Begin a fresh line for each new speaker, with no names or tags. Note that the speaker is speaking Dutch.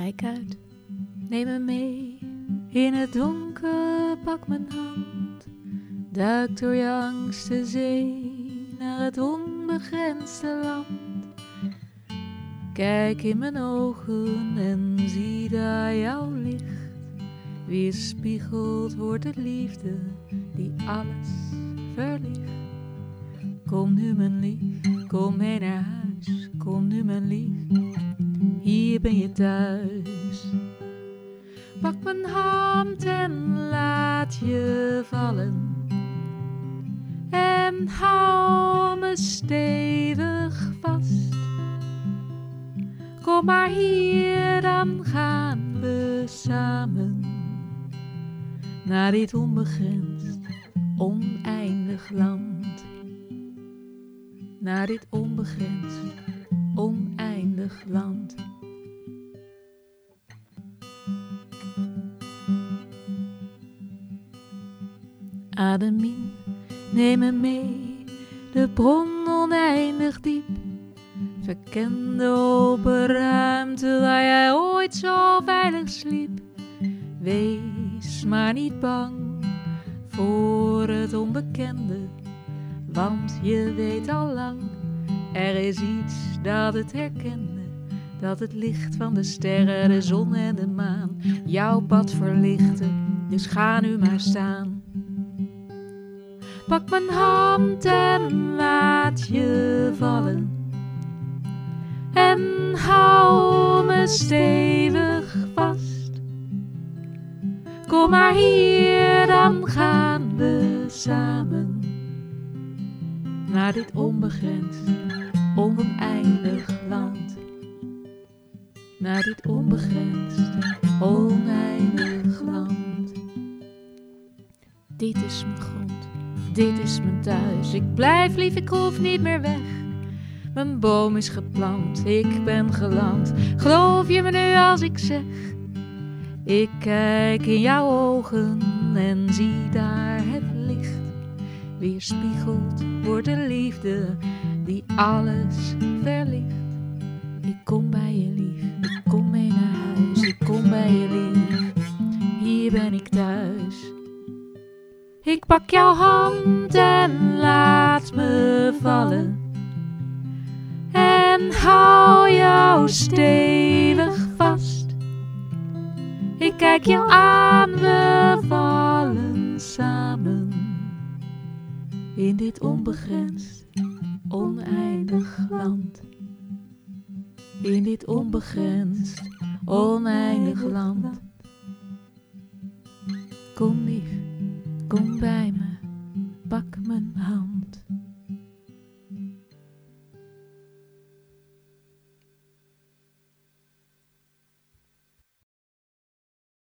Kijk uit, neem me mee. In het donker pak mijn hand. Duik door je angst zee naar het onbegrensde land. Kijk in mijn ogen en zie daar jouw licht. Weerspiegeld wordt het liefde die alles verlicht. Kom nu mijn lief, kom mee naar huis. Kom nu mijn lief, hier ben je thuis. Pak mijn hand en laat je vallen. En hou me stevig vast. Kom maar hier, dan gaan we samen naar dit onbegrensd, oneindig land. Naar dit onbegrensd, oneindig land. Adem in, neem me mee, de bron oneindig diep. Verken de open ruimte waar jij ooit zo veilig sliep. Wees maar niet bang voor het onbekende, want je weet al lang, er is iets dat het herkende. Dat het licht van de sterren, de zon en de maan jouw pad verlichten, dus ga nu maar staan. Pak mijn hand en laat je vallen. En hou me stevig vast. Kom maar hier, dan gaan we samen naar dit onbegrensd, oneindig land. Naar dit onbegrensd, oneindig land. Dit is mijn grond, dit is mijn thuis. Ik blijf lief, ik hoef niet meer weg. Mijn boom is geplant, ik ben geland. Geloof je me nu als ik zeg? Ik kijk in jouw ogen en zie daar het licht. Weerspiegeld wordt de liefde die alles verlicht. Ik kom bij je lief, ik kom mee naar huis. Ik kom bij je lief, hier ben ik thuis. Ik pak jouw hand en laat me vallen. En hou jou stevig vast. Ik kijk jou aan, we vallen samen in dit onbegrensd, oneindig land. In dit onbegrensd, oneindig land. Kom lief, kom bij me.